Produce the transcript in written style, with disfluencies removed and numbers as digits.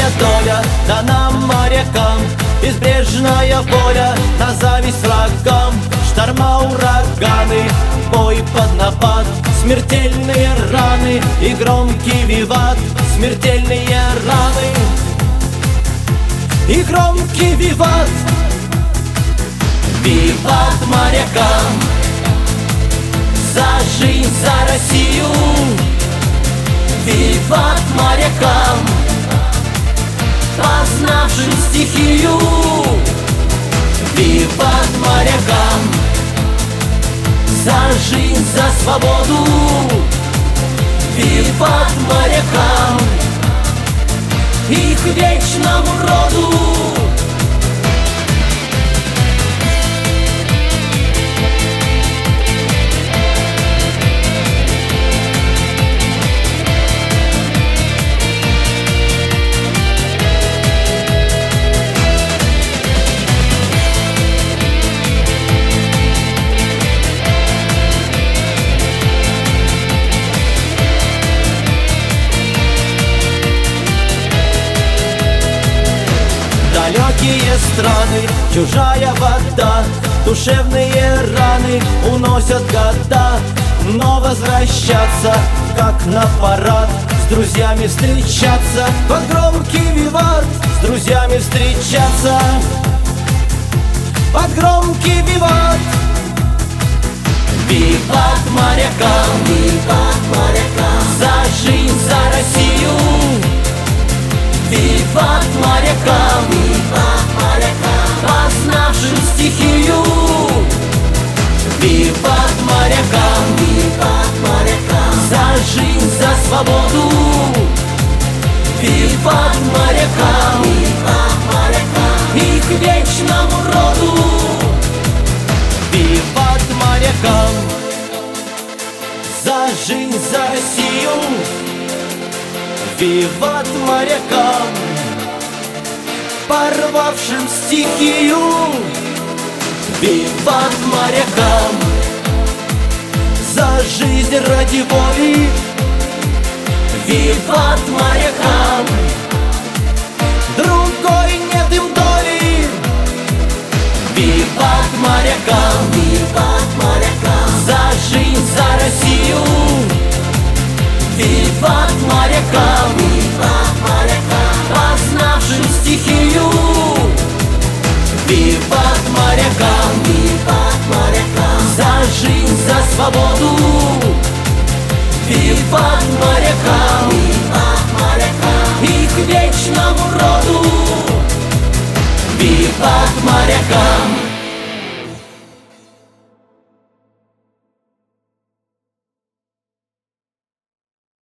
доля дана морякам, безбрежная воля на зависть врагам. Шторма, ураганы, бой под напад, смертельные раны и громкий виват. Смертельные раны и громкий виват. Виват морякам, за жизнь, за Россию. Виват морякам, познавшим стихию. Виват морякам, за жизнь, за свободу. Виват морякам, их вечному роду. Далекие страны, чужая вода, душевные раны уносят года. Но возвращаться, как на парад, с друзьями встречаться, под громкий виват. С друзьями встречаться, под громкий виват. Виват морякам, виват морякам, за жизнь, за Россию. Виват морякам, виват морякам, познавшим стихию. Виват морякам, виват морякам, за жизнь, за свободу. Виват морякам, виват морякам, их вечному роду. Виват морякам, за жизнь, за Россию. Виват морякам, порвавшим стихию. Виват морякам, за жизнь ради воли. Виват морякам, другой нет им доли. Виват морякам, виват морякам, за жизнь, за Россию. Виват морякам, виват морякам, познавшим стихию. Виват морякам, виват морякам, за жизнь, за свободу. Виват морякам, виват морякам, их вечному роду. Виват морякам.